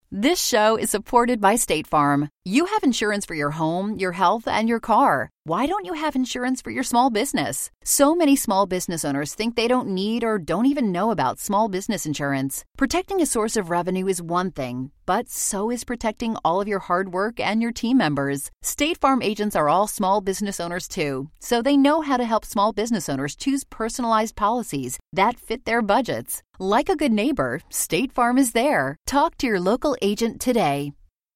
This show is supported by State Farm. You have insurance for your home, your health, and your car. Why don't you have insurance for your small business? So many small business owners think they don't need or don't even know about small business insurance. Protecting a source of revenue is one thing, but so is protecting all of your hard work and your team members. State Farm agents are all small business owners too, so they know how to help small business owners choose personalized policies that fit their budgets. Like a good neighbor, State Farm is there. Talk to your local agent today.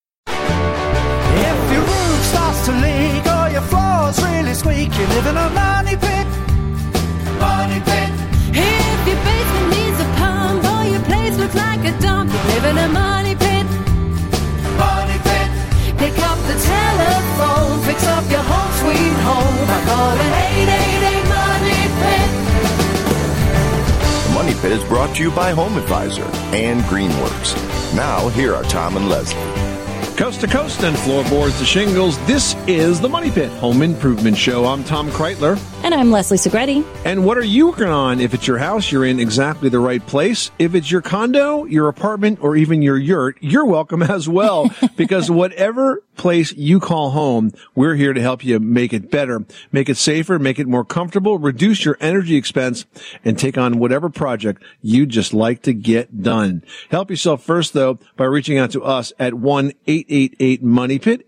If your roof starts to leak or your floor's really squeak, you live in a money pit. Money pit. If your basement needs a pump or your place looks like a dump, you live in a money pit. Money pit. Pick up the telephone, fix up your home sweet home by calling 888 Money Pit. Money Pit is brought to you by Home Advisor and Greenworks. Now, here are Tom and Leslie. Coast to coast and floorboards to shingles, this is the Money Pit Home Improvement Show. I'm Tom Kreitler. And I'm Leslie Segretti. And what are you working on? If it's your house, you're in exactly the right place. If it's your condo, your apartment, or even your yurt, you're welcome as well. Because whatever place you call home, we're here to help you make it better, make it safer, make it more comfortable, reduce your energy expense, and take on whatever project you just like to get done. Help yourself first, though, by reaching out to us at 1-888-MONEYPIT,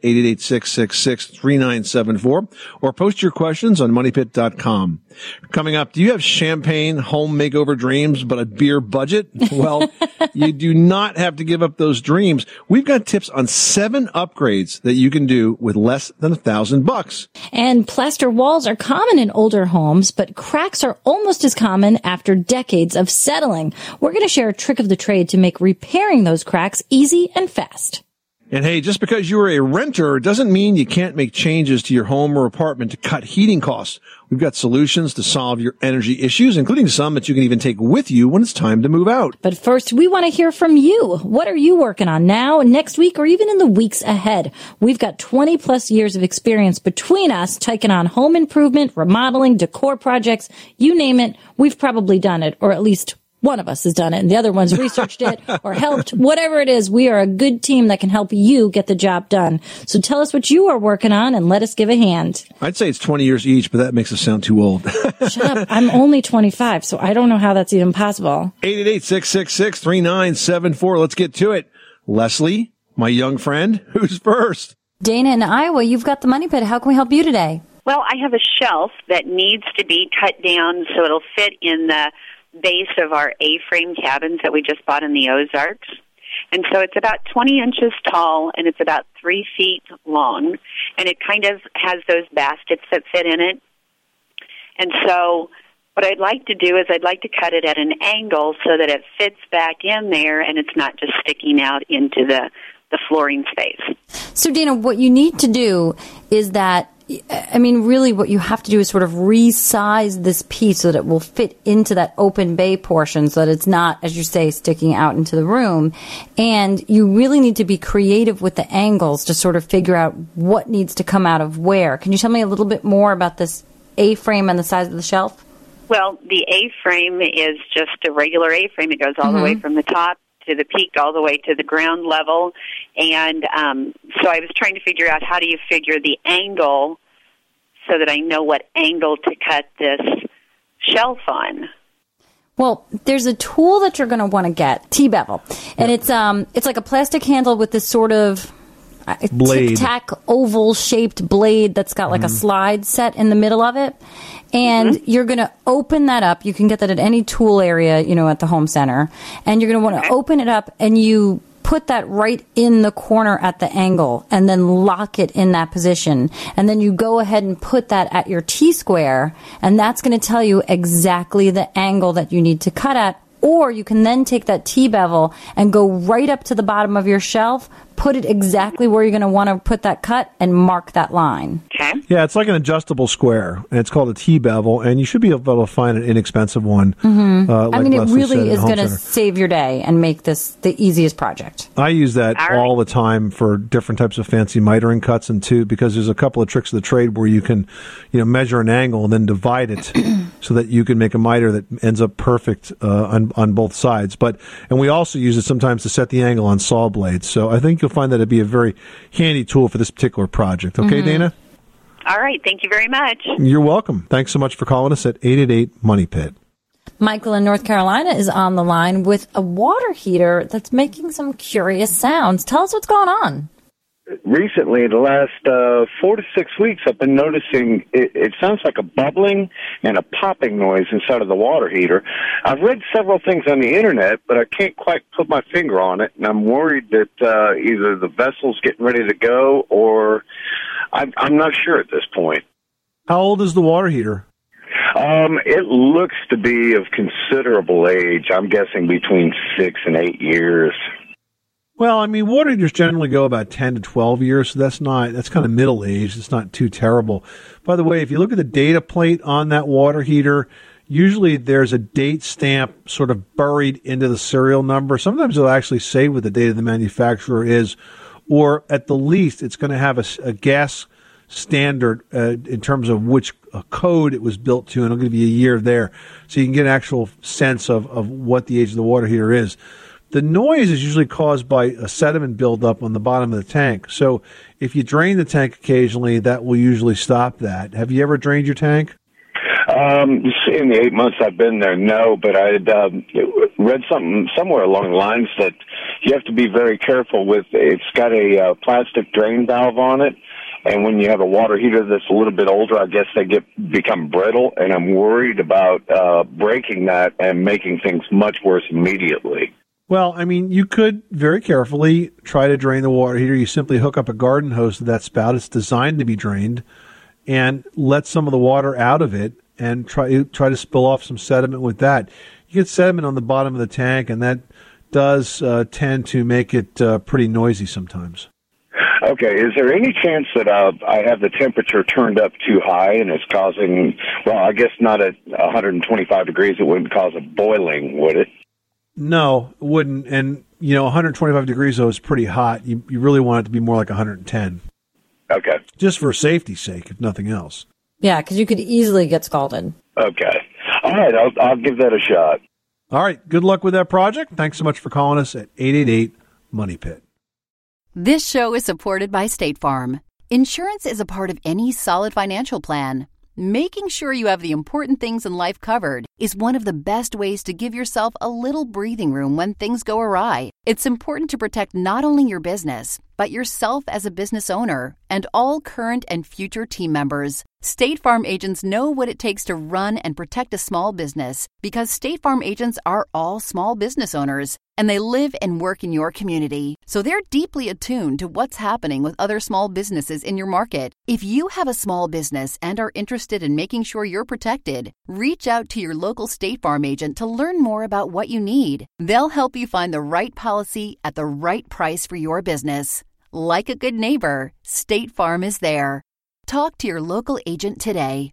888-666-3974, or post your questions on moneypit.com. Coming up, do you have champagne home makeover dreams but a beer budget? Well, you do not have to give up those dreams. We've got tips on 7 upgrades that you can do with less than $1,000. And plaster walls are common in older homes, but cracks are almost as common after decades of settling. We're going to share a trick of the trade to make repairing those cracks easy and fast. And hey, just because you're a renter doesn't mean you can't make changes to your home or apartment to cut heating costs. We've got solutions to solve your energy issues, including some that you can even take with you when it's time to move out. But first, we want to hear from you. What are you working on now, next week, or even in the weeks ahead? We've got 20 plus years of experience between us taking on home improvement, remodeling, decor projects, you name it. We've probably done it, or at least one of us has done it, and the other one's researched it or helped. Whatever it is, we are a good team that can help you get the job done. So tell us what you are working on and let us give a hand. I'd say it's 20 years each, but that makes us sound too old. Shut up. I'm only 25, so I don't know how that's even possible. 888-666-3974. Let's get to it. Leslie, my young friend, who's first? Dana in Iowa, you've got the Money Pit. How can we help you today? Well, I have a shelf that needs to be cut down so it'll fit in the base of our A-frame cabins that we just bought in the Ozarks. And so it's about 20 inches tall, and it's about 3 feet long, and it kind of has those baskets that fit in it. And so what I'd like to do is I'd like to cut it at an angle so that it fits back in there and it's not just sticking out into the flooring space. So, Dana, what you need to do is that, I mean, really what you have to do is sort of resize this piece so that it will fit into that open bay portion so that it's not, as you say, sticking out into the room. And you really need to be creative with the angles to sort of figure out what needs to come out of where. Can you tell me a little bit more about this A-frame and the size of the shelf? Well, the A-frame is just a regular A-frame. It goes all the way from the top to the peak, all the way to the ground level. And so I was trying to figure out how do you figure the angle so that I know what angle to cut this shelf on. Well, there's a tool that you're going to want to get, T-bevel. And it's like a plastic handle with this sort of tic-tac oval-shaped blade that's got like a slide set in the middle of it. And you're going to open that up. You can get that at any tool area, you know, at the home center. And you're going to want to open it up, and you put that right in the corner at the angle and then lock it in that position. And then you go ahead and put that at your T-square, and that's going to tell you exactly the angle that you need to cut at. Or you can then take that T-bevel and go right up to the bottom of your shelf, put it exactly where you're going to want to put that cut, and mark that line. Okay. Yeah, it's like an adjustable square, and it's called a T-bevel, and you should be able to find an inexpensive one. Like I mean, it Leslie really is going to center. save your day and make this the easiest project. I use that all the time for different types of fancy mitering cuts, and too, because there's a couple of tricks of the trade where you can, you know, measure an angle and then divide it so that you can make a miter that ends up perfect on both sides. And we also use it sometimes to set the angle on saw blades. So I think you'll find that it'd be a very handy tool for this particular project. Okay, Dana? All right. Thank you very much. You're welcome. Thanks so much for calling us at 888-MONEY-PIT. Michael in North Carolina is on the line with a water heater that's making some curious sounds. Tell us what's going on. Recently, the last 4 to 6 weeks, I've been noticing it sounds like a bubbling and a popping noise inside of the water heater. I've read several things on the internet, but I can't quite put my finger on it, and I'm worried that either the vessel's getting ready to go or I'm not sure at this point. How old is the water heater? It looks to be of considerable age. I'm guessing between 6 and 8 years. Well, I mean, water heaters generally go about 10 to 12 years, so that's kind of middle age. It's not too terrible. By the way, if you look at the data plate on that water heater, usually there's a date stamp sort of buried into the serial number. Sometimes it'll actually say what the date of the manufacturer is, or at the least, it's going to have a gas standard in terms of which code it was built to, and it'll give you a year there, so you can get an actual sense of what the age of the water heater is. The noise is usually caused by a sediment buildup on the bottom of the tank. So if you drain the tank occasionally, that will usually stop that. Have you ever drained your tank? In the 8 months I've been there, no, but I had read something somewhere along the lines that you have to be very careful with. It's got a plastic drain valve on it, and when you have a water heater that's a little bit older, I guess they become brittle, and I'm worried about breaking that and making things much worse immediately. Well, I mean, you could very carefully try to drain the water heater. You simply hook up a garden hose to that spout. It's designed to be drained, and let some of the water out of it and try to spill off some sediment with that. You get sediment on the bottom of the tank, and that does tend to make it pretty noisy sometimes. Okay, is there any chance that I have the temperature turned up too high and it's causing, well, I guess not at 125 degrees, it wouldn't cause a boiling, would it? No, it wouldn't. And, 125 degrees, though, is pretty hot. You really want it to be more like 110. Okay. Just for safety's sake, if nothing else. Yeah, because you could easily get scalded. Okay. All right, I'll give that a shot. All right, good luck with that project. Thanks so much for calling us at 888-MONEY-PIT. This show is supported by State Farm. Insurance is a part of any solid financial plan. Making sure you have the important things in life covered is one of the best ways to give yourself a little breathing room when things go awry. It's important to protect not only your business, but yourself as a business owner and all current and future team members. State Farm agents know what it takes to run and protect a small business because State Farm agents are all small business owners and they live and work in your community. So they're deeply attuned to what's happening with other small businesses in your market. If you have a small business and are interested in making sure you're protected, reach out to your local State Farm agent to learn more about what you need. They'll help you find the right policy at the right price for your business. Like a good neighbor, State Farm is there. Talk to your local agent today.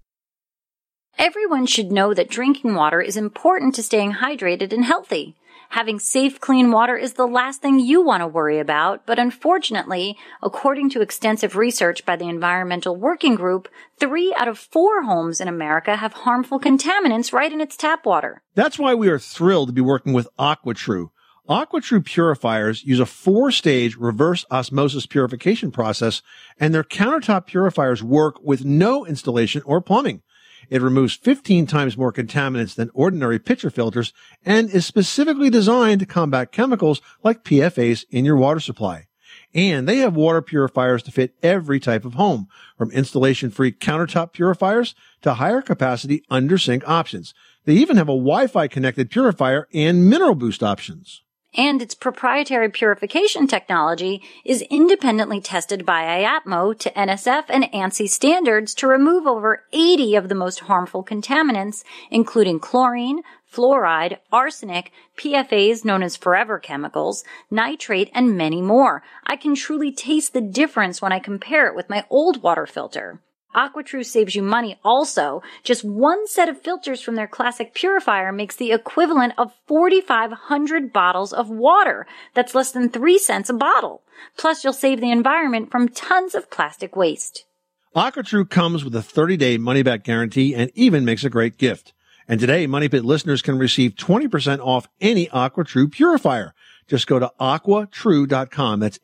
Everyone should know that drinking water is important to staying hydrated and healthy. Having safe, clean water is the last thing you want to worry about, but unfortunately, according to extensive research by the Environmental Working Group, 3 out of 4 homes in America have harmful contaminants right in its tap water. That's why we are thrilled to be working with AquaTrue. AquaTrue purifiers use a 4-stage reverse osmosis purification process, and their countertop purifiers work with no installation or plumbing. It removes 15 times more contaminants than ordinary pitcher filters and is specifically designed to combat chemicals like PFAS in your water supply. And they have water purifiers to fit every type of home, from installation-free countertop purifiers to higher capacity under-sink options. They even have a Wi-Fi connected purifier and mineral boost options. And its proprietary purification technology is independently tested by IAPMO to NSF and ANSI standards to remove over 80 of the most harmful contaminants, including chlorine, fluoride, arsenic, PFAS known as forever chemicals, nitrate, and many more. I can truly taste the difference when I compare it with my old water filter. AquaTrue saves you money also. Just one set of filters from their classic purifier makes the equivalent of 4,500 bottles of water. That's less than 3 cents a bottle. Plus, you'll save the environment from tons of plastic waste. AquaTrue comes with a 30-day money-back guarantee and even makes a great gift. And today, Money Pit listeners can receive 20% off any AquaTrue purifier. Just go to AquaTrue.com. That's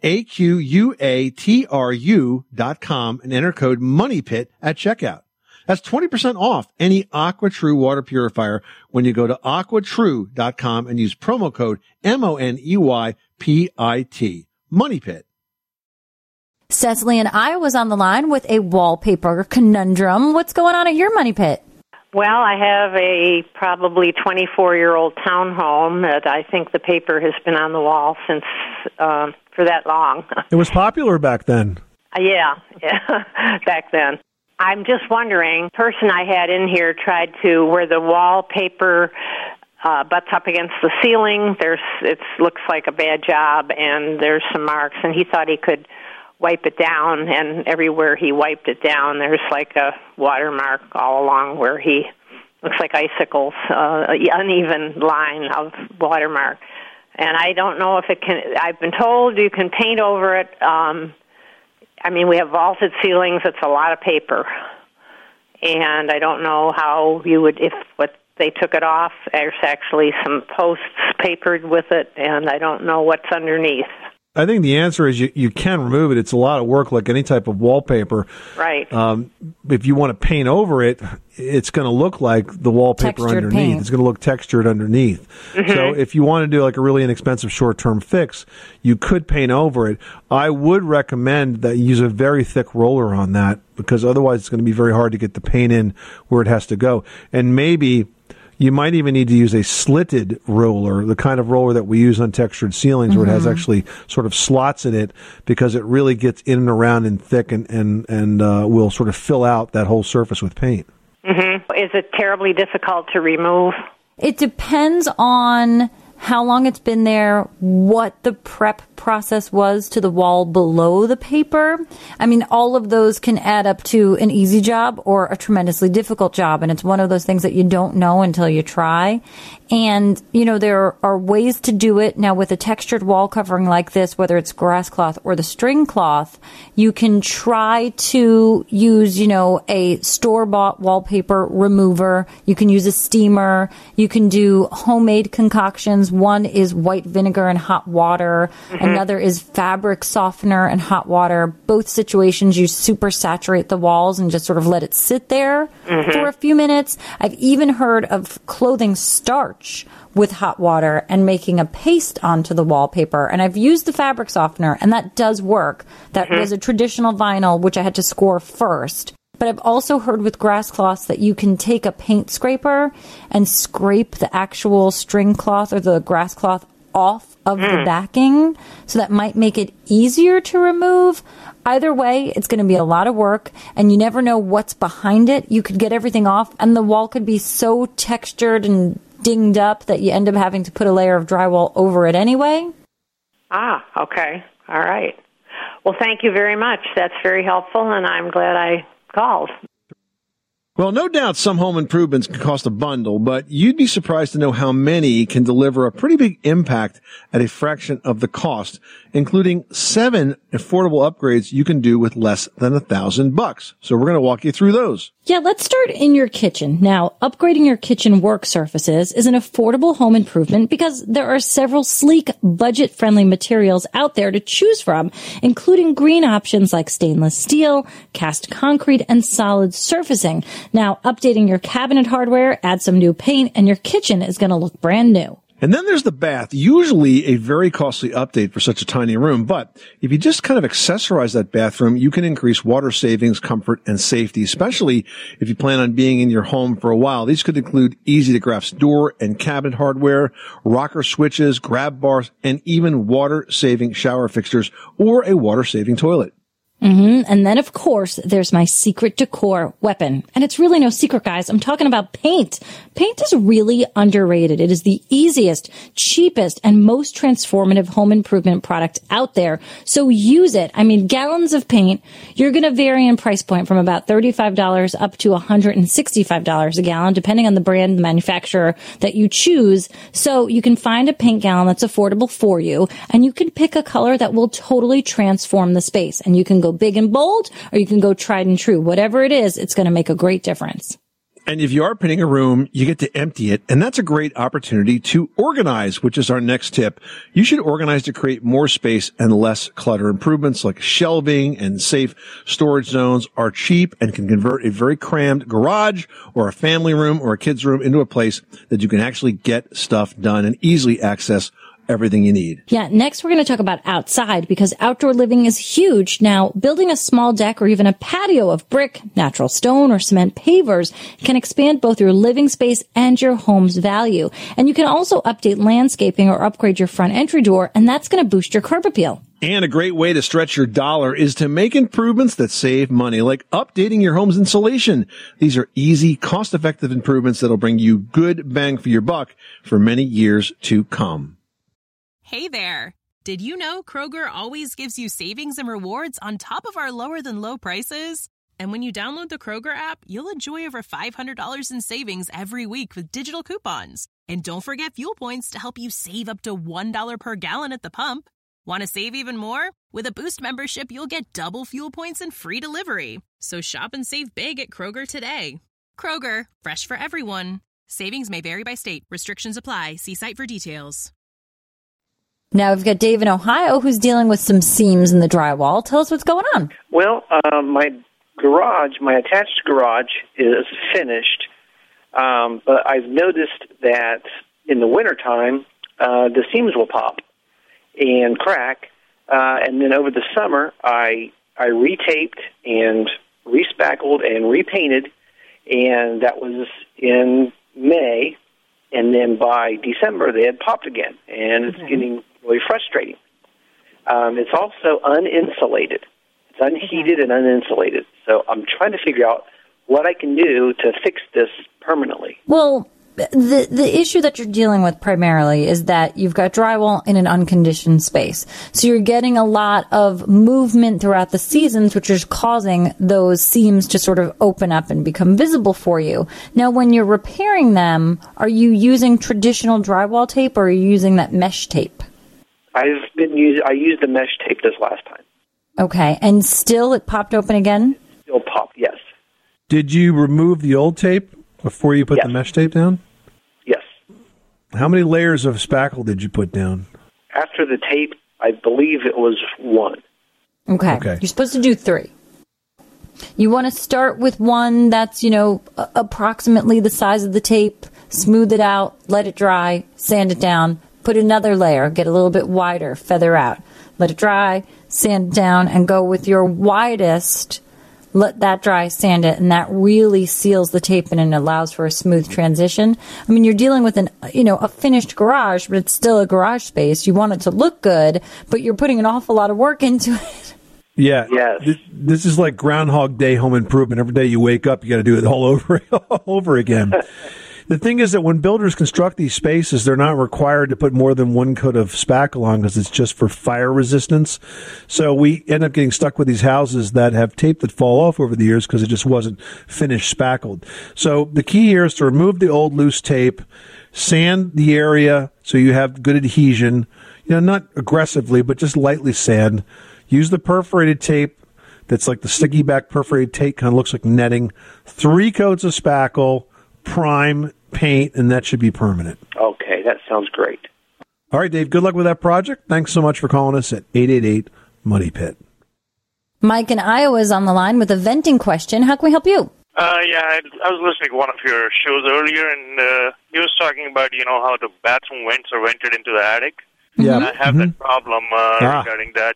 AQUATRU.com and enter code MONEYPIT at checkout. That's 20% off any AquaTrue water purifier when you go to AquaTrue.com and use promo code MONEYPIT. Money Pit. Cecily and I was on the line with a wallpaper conundrum. What's going on at your Money Pit? Well, I have a probably 24-year-old townhome that I think the paper has been on the wall since for that long. It was popular back then. Yeah, back then. I'm just wondering, the person I had in here tried to, where the wallpaper butts up against the ceiling, it looks like a bad job, and there's some marks, and he thought he could wipe it down, and everywhere he wiped it down, there's like a watermark all along where he looks like icicles, uneven line of watermark. And I don't know if it can, I've been told you can paint over it. I mean, we have vaulted ceilings. It's a lot of paper. And I don't know how you would, if what they took it off, there's actually some posts papered with it, and I don't know what's underneath. I think the answer is you can remove it. It's a lot of work like any type of wallpaper. Right. If you want to paint over it, it's going to look like the wallpaper Textured underneath. paint. It's going to look textured underneath. Mm-hmm. So if you want to do like a really inexpensive short-term fix, you could paint over it. I would recommend that you use a very thick roller on that, because otherwise it's going to be very hard to get the paint in where it has to go. And maybe you might even need to use a slitted roller, the kind of roller that we use on textured ceilings, where it has actually sort of slots in it, because it really gets in and around and thick and will sort of fill out that whole surface with paint. Mm-hmm. Is it terribly difficult to remove? It depends on how long it's been there, what the prep process was to the wall below the paper. I mean, all of those can add up to an easy job or a tremendously difficult job. And it's one of those things that you don't know until you try. And, you know, there are ways to do it. Now, with a textured wall covering like this, whether it's grass cloth or the string cloth, you can try to use, you know, a store-bought wallpaper remover. You can use a steamer. You can do homemade concoctions. One is white vinegar and hot water. Another is fabric softener and hot water. Both situations, you super saturate the walls and just sort of let it sit there for a few minutes. I've even heard of clothing starch with hot water and making a paste onto the wallpaper. And I've used the fabric softener, and that does work. That was a traditional vinyl, which I had to score first. But I've also heard with grass cloths that you can take a paint scraper and scrape the actual string cloth or the grass cloth off of the backing. So that might make it easier to remove. Either way, it's going to be a lot of work, and you never know what's behind it. You could get everything off, and the wall could be so textured and dinged up that you end up having to put a layer of drywall over it anyway. Ah, okay. All right. Well, thank you very much. That's very helpful, and I'm glad I called. Well, no doubt some home improvements can cost a bundle, but you'd be surprised to know how many can deliver a pretty big impact at a fraction of the cost, including 7 affordable upgrades you can do with less than $1,000. So we're going to walk you through those. Yeah, let's start in your kitchen. Now, upgrading your kitchen work surfaces is an affordable home improvement because there are several sleek, budget-friendly materials out there to choose from, including green options like stainless steel, cast concrete, and solid surfacing. Now, updating your cabinet hardware, add some new paint, and your kitchen is going to look brand new. And then there's the bath, usually a very costly update for such a tiny room. But if you just kind of accessorize that bathroom, you can increase water savings, comfort, and safety, especially if you plan on being in your home for a while. These could include easy-to-grasp door and cabinet hardware, rocker switches, grab bars, and even water-saving shower fixtures or a water-saving toilet. And then, of course, there's my secret decor weapon. And it's really no secret, guys. I'm talking about paint. Paint is really underrated. It is the easiest, cheapest, and most transformative home improvement product out there. So use it. I mean, gallons of paint, you're going to vary in price point from about $35 up to $165 a gallon, depending on the brand, the manufacturer that you choose. So you can find a paint gallon that's affordable for you, and you can pick a color that will totally transform the space. And you can go big and bold, or you can go tried and true. Whatever it is, it's going to make a great difference. And if you are painting a room, you get to empty it. And that's a great opportunity to organize, which is our next tip. You should organize to create more space and less clutter. Improvements like shelving and safe storage zones are cheap and can convert a very crammed garage or a family room or a kid's room into a place that you can actually get stuff done and easily access everything you need. Yeah, next we're going to talk about outside because outdoor living is huge. Now, building a small deck or even a patio of brick, natural stone, or cement pavers can expand both your living space and your home's value. And you can also update landscaping or upgrade your front entry door, and that's going to boost your curb appeal. And a great way to stretch your dollar is to make improvements that save money, like updating your home's insulation. These are easy, cost-effective improvements that'll bring you good bang for your buck for many years to come. Hey there! Did you know Kroger always gives you savings and rewards on top of our lower-than-low prices? And when you download the Kroger app, you'll enjoy over $500 in savings every week with digital coupons. And don't forget fuel points to help you save up to $1 per gallon at the pump. Want to save even more? With a Boost membership, you'll get double fuel points and free delivery. So shop and save big at Kroger today. Kroger, fresh for everyone. Savings may vary by state. Restrictions apply. See site for details. Now we've got Dave in Ohio who's dealing with some seams in the drywall. Tell us what's going on. Well, my attached garage is finished, but I've noticed that in the wintertime, the seams will pop and crack, and then over the summer, I retaped and respackled and repainted, and that was in May, and then by December, they had popped again, and it's getting really frustrating. It's also uninsulated. It's unheated and uninsulated. So I'm trying to figure out what I can do to fix this permanently. Well, the issue that you're dealing with primarily is that you've got drywall in an unconditioned space. So you're getting a lot of movement throughout the seasons, which is causing those seams to sort of open up and become visible for you. Now, when you're repairing them, are you using traditional drywall tape or are you using that mesh tape? I used the mesh tape this last time. Okay, and still it popped open again? Still popped, yes. Did you remove the old tape before you put the mesh tape down? Yes. How many layers of spackle did you put down? After the tape, I believe it was 1. Okay. You're supposed to do 3. You want to start with one that's, approximately the size of the tape, smooth it out, let it dry, sand it down, put another layer, get a little bit wider, feather out, let it dry, sand it down, and go with your widest. Let that dry, sand it, and that really seals the tape in and allows for a smooth transition. I mean, you're dealing with a finished garage, but it's still a garage space. You want it to look good, but you're putting an awful lot of work into it. Yeah. Yes. This is like Groundhog Day home improvement. Every day you wake up, you got to do it all over again. The thing is that when builders construct these spaces, they're not required to put more than one coat of spackle on because it's just for fire resistance. So we end up getting stuck with these houses that have tape that fall off over the years because it just wasn't finished spackled. So the key here is to remove the old loose tape, sand the area so you have good adhesion, not aggressively, but just lightly sand. Use the perforated tape that's like the sticky back perforated tape, kind of looks like netting. 3 coats of spackle, prime, paint, and that should be permanent. Okay, that sounds great. All right, Dave, good luck with that project. Thanks so much for calling us at 888-MONEY-PIT. Mike in Iowa is on the line with a venting question. How can we help you? I was listening to one of your shows earlier, and he was talking about, how the bathroom vents are vented into the attic. Yeah. And I have that problem regarding that,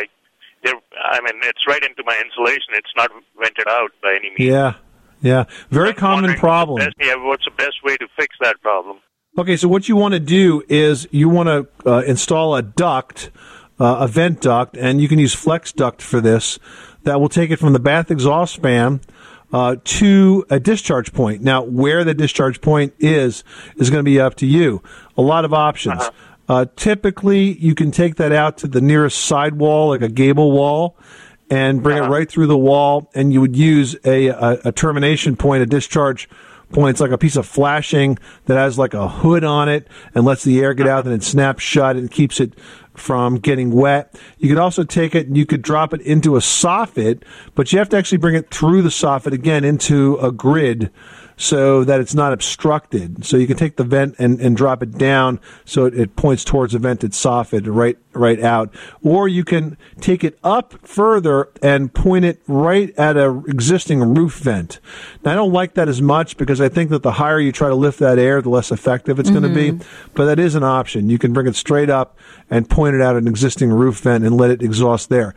it's right into my insulation. It's not vented out by any means. Yeah. Very common problem. What's the best way to fix that problem? Okay, so what you want to do is you want to install a duct, a vent duct, and you can use flex duct for this. That will take it from the bath exhaust fan to a discharge point. Now, where the discharge point is going to be up to you. A lot of options. Typically, you can take that out to the nearest side wall, like a gable wall, and bring it right through the wall, and you would use a termination point, a discharge point. It's like a piece of flashing that has like a hood on it and lets the air get out, and it snaps shut and keeps it from getting wet. You could also take it and you could drop it into a soffit, but you have to actually bring it through the soffit again into a grid so that it's not obstructed. So you can take the vent and drop it down so it points towards a vented soffit right out. Or you can take it up further and point it right at an existing roof vent. Now, I don't like that as much because I think that the higher you try to lift that air, the less effective it's going to be. But that is an option. You can bring it straight up and point it at an existing roof vent and let it exhaust there.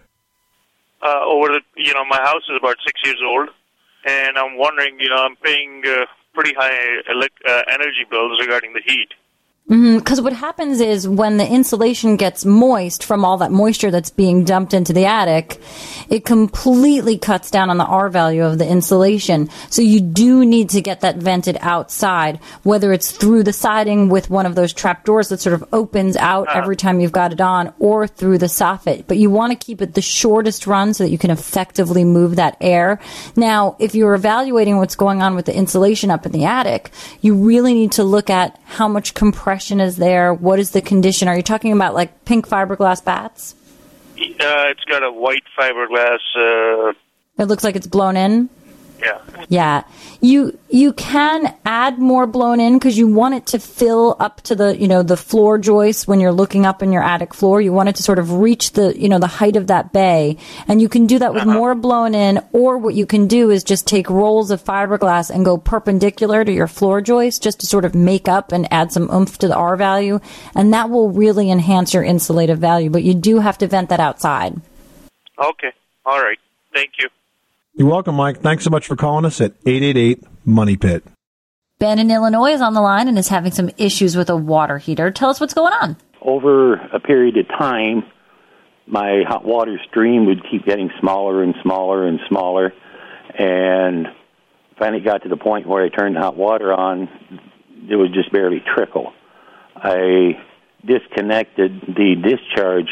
My house is about 6 years old. And I'm wondering, I'm paying pretty high energy bills regarding the heat. Because what happens is when the insulation gets moist from all that moisture that's being dumped into the attic, it completely cuts down on the R value of the insulation. So you do need to get that vented outside, whether it's through the siding with one of those trap doors that sort of opens out every time you've got it on, or through the soffit. But you want to keep it the shortest run so that you can effectively move that air. Now, if you're evaluating what's going on with the insulation up in the attic, you really need to look at how much compression is there, what is the condition. Are you talking about like pink fiberglass bats? It's got a white fiberglass. It looks like it's blown in? Yeah. Yeah. You can add more blown in because you want it to fill up to the floor joist when you're looking up in your attic floor. You want it to sort of reach the height of that bay. And you can do that with more blown in, or what you can do is just take rolls of fiberglass and go perpendicular to your floor joist just to sort of make up and add some oomph to the R value. And that will really enhance your insulative value. But you do have to vent that outside. Okay. All right. Thank you. You're welcome, Mike. Thanks so much for calling us at 888-MONEY-PIT. Ben in Illinois is on the line and is having some issues with a water heater. Tell us what's going on. Over a period of time, my hot water stream would keep getting smaller and smaller and smaller, and finally got to the point where I turned the hot water on, it would just barely trickle. I disconnected the discharge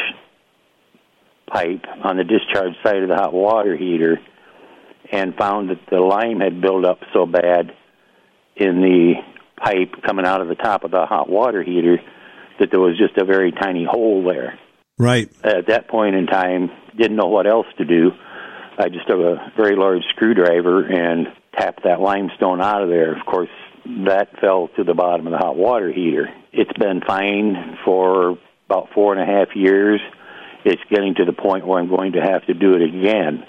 pipe on the discharge side of the hot water heater and found that the lime had built up so bad in the pipe coming out of the top of the hot water heater that there was just a very tiny hole there. Right. At that point in time, didn't know what else to do. I just took a very large screwdriver and tapped that limestone out of there. Of course, that fell to the bottom of the hot water heater. It's been fine for about 4.5 years. It's getting to the point where I'm going to have to do it again.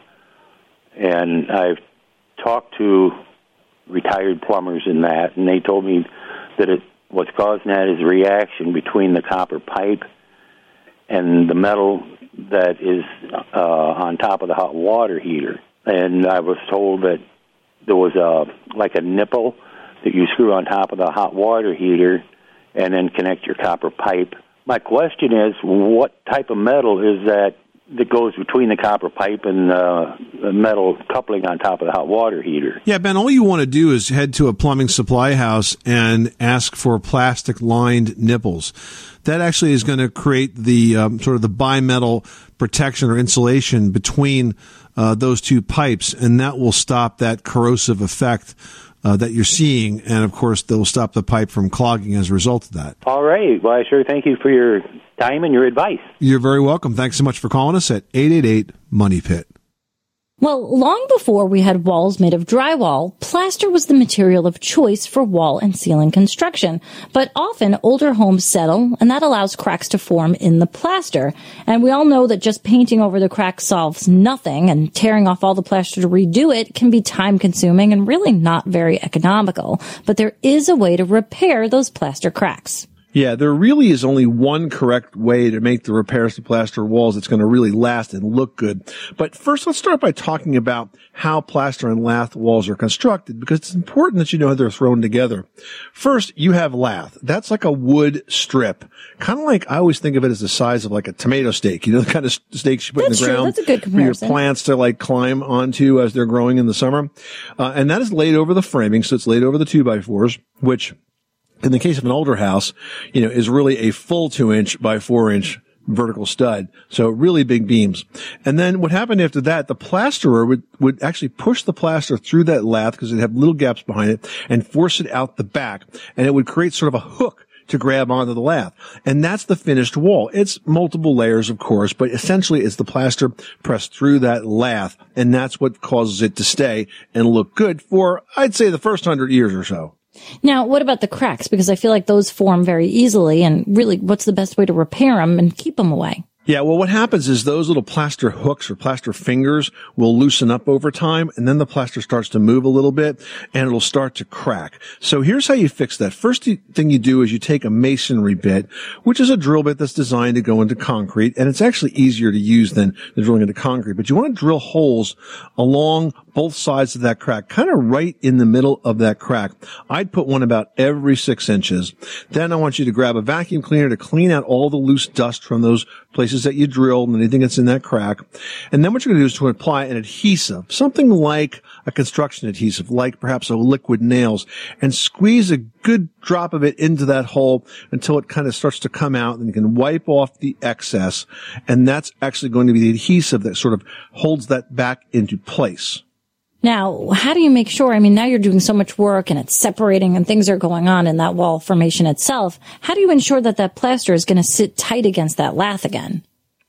And I've talked to retired plumbers in that, and they told me that what's causing that is a reaction between the copper pipe and the metal that is on top of the hot water heater. And I was told that there was a nipple that you screw on top of the hot water heater and then connect your copper pipe. My question is, what type of metal is that goes between the copper pipe and the metal coupling on top of the hot water heater? Yeah, Ben, all you want to do is head to a plumbing supply house and ask for plastic-lined nipples. That actually is going to create the sort of the bimetal protection or insulation between those two pipes, and that will stop that corrosive effect that you're seeing, and of course, they'll stop the pipe from clogging as a result of that. All right. Well, I sure thank you for your time and your advice. You're very welcome. Thanks so much for calling us at 888-MONEY-PIT. Well, long before we had walls made of drywall, plaster was the material of choice for wall and ceiling construction. But often older homes settle, and that allows cracks to form in the plaster. And we all know that just painting over the cracks solves nothing, and tearing off all the plaster to redo it can be time-consuming and really not very economical. But there is a way to repair those plaster cracks. Yeah, there really is only one correct way to make the repairs to plaster walls that's going to really last and look good. But first, let's start by talking about how plaster and lath walls are constructed, because it's important that you know how they're thrown together. First, you have lath. That's like a wood strip. Kind of like, I always think of it as the size of like a tomato stake. You know, the kind of stakes you put in the ground. That's a good comparison. For your plants to like climb onto as they're growing in the summer. And that is laid over the framing, so it's laid over the 2x4s, which in the case of an older house, is really a full 2-inch by 4-inch vertical stud. So really big beams. And then what happened after that, the plasterer would actually push the plaster through that lath because it'd have little gaps behind it and force it out the back. And it would create sort of a hook to grab onto the lath. And that's the finished wall. It's multiple layers, of course, but essentially it's the plaster pressed through that lath, and that's what causes it to stay and look good for, I'd say, the first 100 years or so. Now, what about the cracks? Because I feel like those form very easily, and really, what's the best way to repair them and keep them away? Yeah, well, what happens is those little plaster hooks or plaster fingers will loosen up over time, and then the plaster starts to move a little bit, and it'll start to crack. So here's how you fix that. First thing you do is you take a masonry bit, which is a drill bit that's designed to go into concrete, and it's actually easier to use than drilling into concrete. But you want to drill holes along both sides of that crack, kind of right in the middle of that crack. I'd put one about every 6 inches. Then I want you to grab a vacuum cleaner to clean out all the loose dust from those places that you drilled and anything that's in that crack. And then what you're going to do is to apply an adhesive, something like a construction adhesive, like perhaps a liquid nails, and squeeze a good drop of it into that hole until it kind of starts to come out, and you can wipe off the excess. And that's actually going to be the adhesive that sort of holds that back into place. Now, how do you make sure, I mean, now you're doing so much work and it's separating and things are going on in that wall formation itself. How do you ensure that that plaster is going to sit tight against that lath again?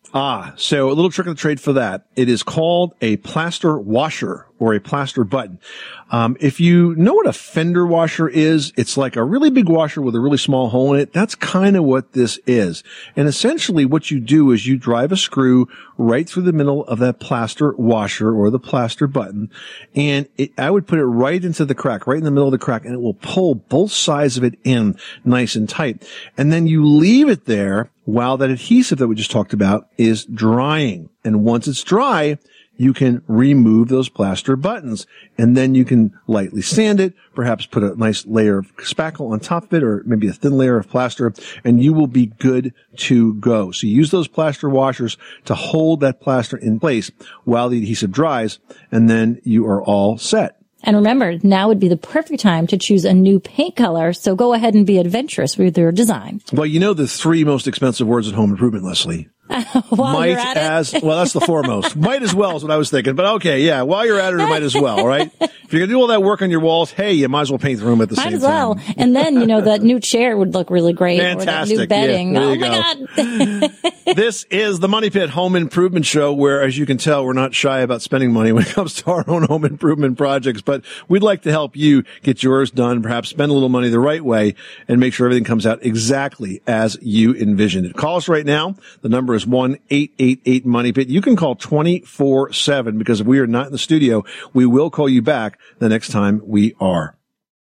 So a little trick of the trade for that. It is called a plaster washer or a plaster button. If you know what a fender washer is, it's like a really big washer with a really small hole in it. That's kind of what this is. And essentially what you do is you drive a screw right through the middle of that plaster washer or the plaster button. And I would put it right into the crack, right in the middle of the crack, and it will pull both sides of it in nice and tight. And then you leave it there while that adhesive that we just talked about is drying. And once it's dry, you can remove those plaster buttons, and then you can lightly sand it, perhaps put a nice layer of spackle on top of it, or maybe a thin layer of plaster, and you will be good to go. So you use those plaster washers to hold that plaster in place while the adhesive dries, and then you are all set. And remember, now would be the perfect time to choose a new paint color, so go ahead and be adventurous with your design. Well, you know the 3 most expensive words in home improvement, Leslie. While you're at it? Well, that's the foremost. Might as well is what I was thinking. But okay, yeah, while you're at it, might as well, right? If you're going to do all that work on your walls, hey, you might as well paint the room at the same time. Might as well. And then, that new chair would look really great. Fantastic. Or that new bedding. Yeah, oh, my God. This is the Money Pit Home Improvement Show, where, as you can tell, we're not shy about spending money when it comes to our own home improvement projects. But we'd like to help you get yours done, perhaps spend a little money the right way, and make sure everything comes out exactly as you envisioned it. Call us right now. The number is 1-888-MONEY-PIT. You can call 24/7, because if we are not in the studio, we will call you back the next time we are.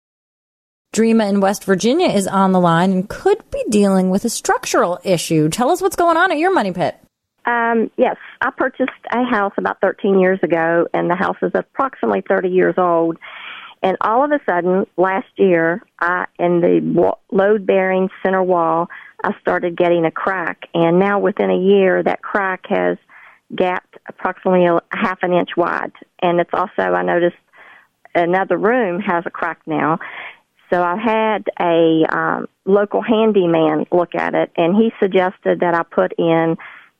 Dreama in West Virginia is on the line and could be dealing with a structural issue. Tell us what's going on at your money pit. Yes, I purchased a house about 13 years ago, and the house is approximately 30 years old. And all of a sudden, last year, in the load-bearing center wall, I started getting a crack. And now within a year, that crack has gapped approximately a half an inch wide. And it's also, I noticed, another room has a crack now. So I had a local handyman look at it, and he suggested that I put in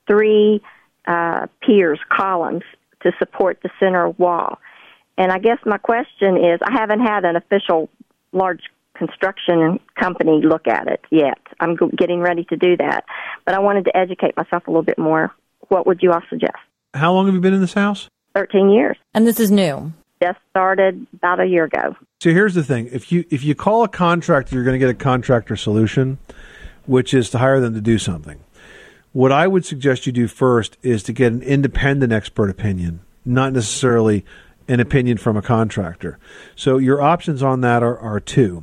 3 piers, columns, to support the center wall. And I guess my question is, I haven't had an official large construction company look at it yet. I'm getting ready to do that. But I wanted to educate myself a little bit more. What would you all suggest? How long have you been in this house? 13 years. And this is new? Just started about a year ago. So here's the thing. If you call a contractor, you're going to get a contractor solution, which is to hire them to do something. What I would suggest you do first is to get an independent expert opinion, not necessarily an opinion from a contractor. So your options on that are 2.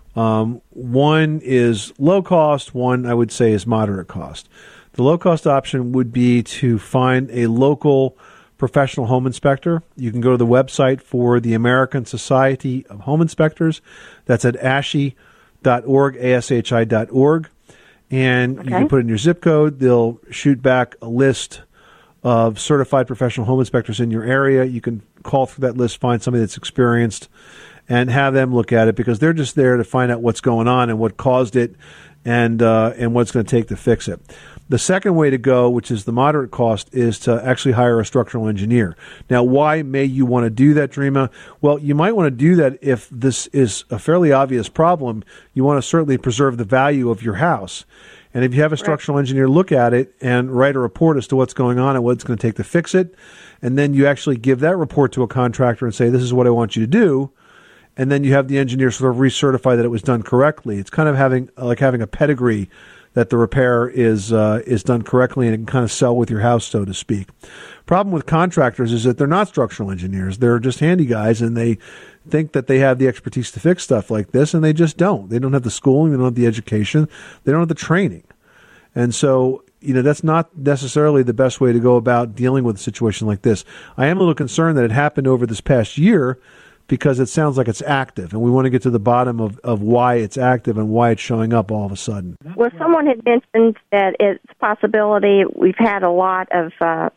One is low cost, one I would say is moderate cost. The low cost option would be to find a local professional home inspector. You can go to the website for the American Society of Home Inspectors. That's at ASHI.org, ASHI.org. And you can put in your zip code. They'll shoot back a list of certified professional home inspectors in your area. You can call through that list, find somebody that's experienced, and have them look at it, because they're just there to find out what's going on and what caused it, and what it's going to take to fix it. The second way to go, which is the moderate cost, is to actually hire a structural engineer. Now, why may you want to do that, Dreama? Well, you might want to do that if this is a fairly obvious problem. You want to certainly preserve the value of your house. And if you have a structural engineer look at it and write a report as to what's going on and what it's going to take to fix it, and then you actually give that report to a contractor and say, this is what I want you to do, and then you have the engineer sort of recertify that it was done correctly. It's kind of having a pedigree that the repair is done correctly and it can kind of sell with your house, so to speak. Problem with contractors is that they're not structural engineers. They're just handy guys, and they think that they have the expertise to fix stuff like this, and they just don't. They don't have the schooling. They don't have the education. They don't have the training. And so, that's not necessarily the best way to go about dealing with a situation like this. I am a little concerned that it happened over this past year because it sounds like it's active, and we want to get to the bottom of why it's active and why it's showing up all of a sudden. Well, someone had mentioned that it's a possibility we've had a lot of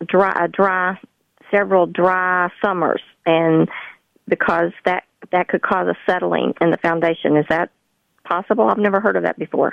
several dry summers, and because that could cause a settling in the foundation. Is that possible? I've never heard of that before.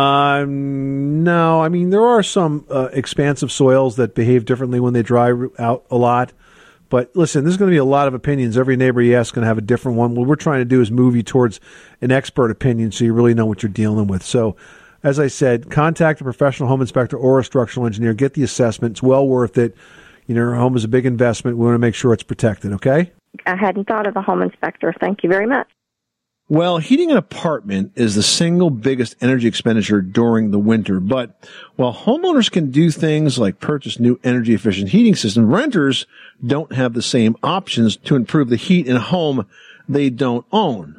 No. I mean, there are some expansive soils that behave differently when they dry out a lot. But listen, there's going to be a lot of opinions. Every neighbor you ask is going to have a different one. What we're trying to do is move you towards an expert opinion so you really know what you're dealing with. So, as I said, contact a professional home inspector or a structural engineer. Get the assessment. It's well worth it. Your home is a big investment. We want to make sure it's protected, okay? I hadn't thought of a home inspector. Thank you very much. Well, heating an apartment is the single biggest energy expenditure during the winter. But while homeowners can do things like purchase new energy efficient heating systems, renters don't have the same options to improve the heat in a home they don't own.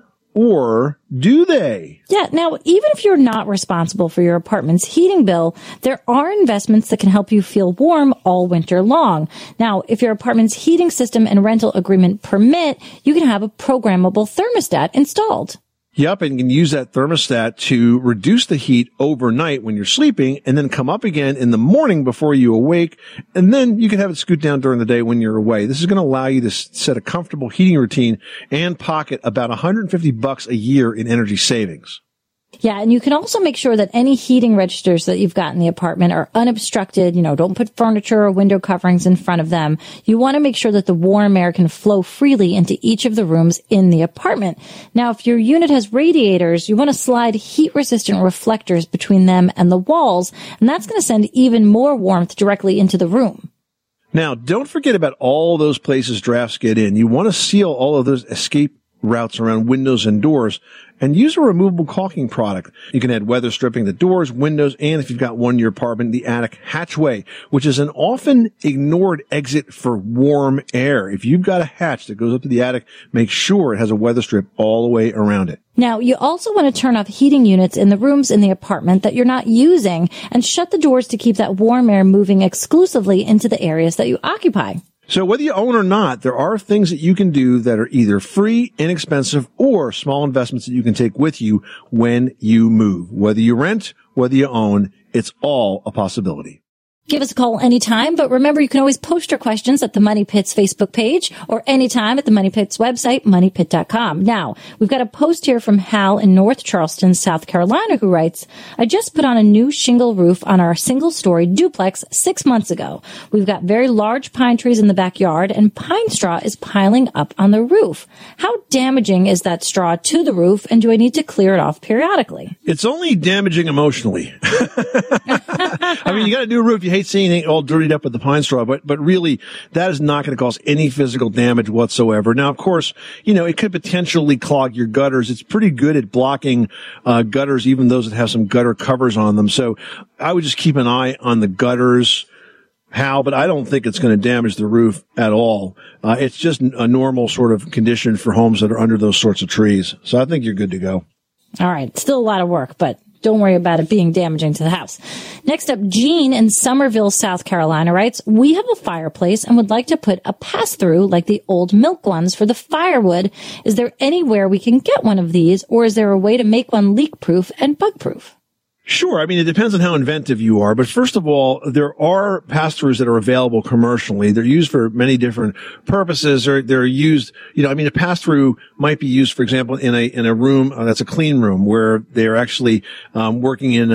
Or do they? Yeah. Now, even if you're not responsible for your apartment's heating bill, there are investments that can help you feel warm all winter long. Now, if your apartment's heating system and rental agreement permit, you can have a programmable thermostat installed. Yep, and you can use that thermostat to reduce the heat overnight when you're sleeping and then come up again in the morning before you awake, and then you can have it scoot down during the day when you're away. This is going to allow you to set a comfortable heating routine and pocket about $150 a year in energy savings. Yeah, and you can also make sure that any heating registers that you've got in the apartment are unobstructed. Don't put furniture or window coverings in front of them. You want to make sure that the warm air can flow freely into each of the rooms in the apartment. Now, if your unit has radiators, you want to slide heat-resistant reflectors between them and the walls, and that's going to send even more warmth directly into the room. Now, don't forget about all those places drafts get in. You want to seal all of those escape routes around windows and doors, and use a removable caulking product. You can add weather stripping to doors, windows, and if you've got one in your apartment, the attic hatchway, which is an often ignored exit for warm air. If you've got a hatch that goes up to the attic, make sure it has a weather strip all the way around it. Now, you also want to turn off heating units in the rooms in the apartment that you're not using and shut the doors to keep that warm air moving exclusively into the areas that you occupy. So whether you own or not, there are things that you can do that are either free, inexpensive, or small investments that you can take with you when you move. Whether you rent, whether you own, it's all a possibility. Give us a call anytime, but remember you can always post your questions at the Money Pits Facebook page or anytime at the Money Pits website, moneypit.com. Now, we've got a post here from Hal in North Charleston, South Carolina, who writes, I just put on a new shingle roof on our single-story duplex 6 months ago. We've got very large pine trees in the backyard, and pine straw is piling up on the roof. How damaging is that straw to the roof, and do I need to clear it off periodically? It's only damaging emotionally. I mean, you got a new roof. You hate seeing it all dirtied up with the pine straw, but really, that is not going to cause any physical damage whatsoever. Now, of course, it could potentially clog your gutters. It's pretty good at blocking gutters, even those that have some gutter covers on them. So I would just keep an eye on the gutters, Hal, but I don't think it's going to damage the roof at all. It's just a normal sort of condition for homes that are under those sorts of trees. So I think you're good to go. All right. Still a lot of work, but don't worry about it being damaging to the house. Next up, Jean in Somerville, South Carolina writes, we have a fireplace and would like to put a pass-through like the old milk ones for the firewood. Is there anywhere we can get one of these, or is there a way to make one leak-proof and bug-proof? Sure. I mean, it depends on how inventive you are. But first of all, there are pass-throughs that are available commercially. They're used for many different purposes, or they're used, I mean, a pass-through might be used, for example, in a room that's a clean room where they're actually working in,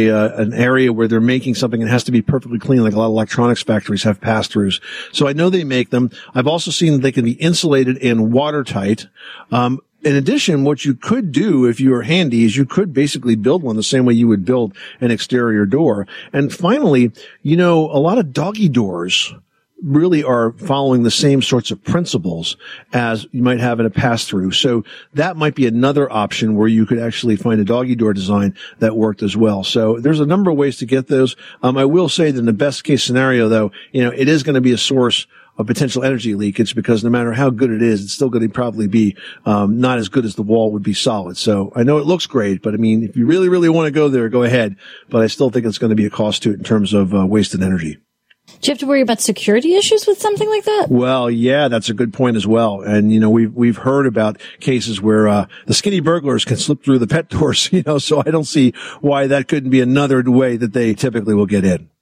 an area where they're making something that has to be perfectly clean, like a lot of electronics factories have pass-throughs. So I know they make them. I've also seen that they can be insulated and watertight. In addition, what you could do if you are handy is you could basically build one the same way you would build an exterior door. And finally, a lot of doggy doors really are following the same sorts of principles as you might have in a pass-through. So that might be another option where you could actually find a doggy door design that worked as well. So there's a number of ways to get those. I will say that in the best case scenario, though, it is going to be a source of potential energy leakage, because no matter how good it is, it's still going to probably be not as good as the wall would be solid. So I know it looks great, but I mean, if you really, really want to go there, go ahead. But I still think it's going to be a cost to it in terms of wasted energy. Do you have to worry about security issues with something like that? Well, yeah, that's a good point as well. And, we've heard about cases where the skinny burglars can slip through the pet doors, so I don't see why that couldn't be another way that they typically will get in.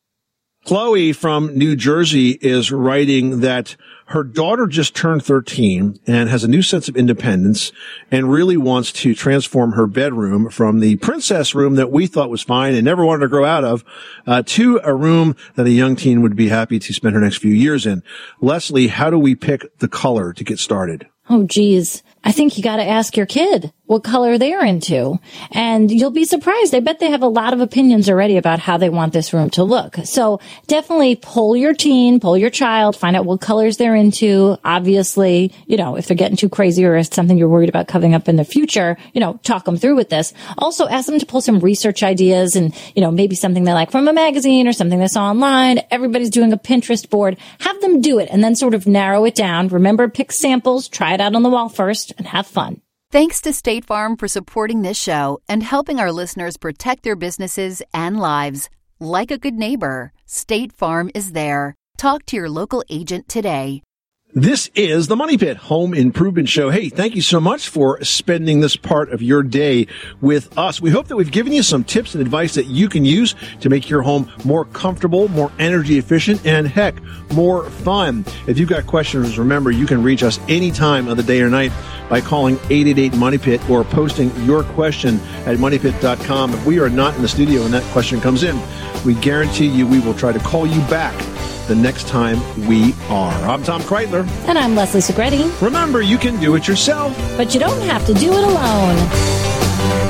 Chloe from New Jersey is writing that her daughter just turned 13 and has a new sense of independence and really wants to transform her bedroom from the princess room that we thought was fine and never wanted to grow out of, to a room that a young teen would be happy to spend her next few years in. Leslie, how do we pick the color to get started? Oh, geez. I think you got to ask your kid what color they're into. And you'll be surprised. I bet they have a lot of opinions already about how they want this room to look. So definitely poll your teen, poll your child, find out what colors they're into. Obviously, if they're getting too crazy or if something you're worried about coming up in the future, talk them through with this. Also ask them to pull some research ideas and, maybe something they like from a magazine or something they saw online. Everybody's doing a Pinterest board. Have them do it and then sort of narrow it down. Remember, pick samples, try it out on the wall first, and have fun. Thanks to State Farm for supporting this show and helping our listeners protect their businesses and lives. Like a good neighbor, State Farm is there. Talk to your local agent today. This is the Money Pit Home Improvement Show. Hey, thank you so much for spending this part of your day with us. We hope that we've given you some tips and advice that you can use to make your home more comfortable, more energy efficient, and heck, more fun. If you've got questions, remember, you can reach us any time of the day or night by calling 888-MONEYPIT or posting your question at moneypit.com. If we are not in the studio and that question comes in, we guarantee you we will try to call you back the next time we are. I'm Tom Kreitler. And I'm Leslie Segretti. Remember, you can do it yourself, but you don't have to do it alone.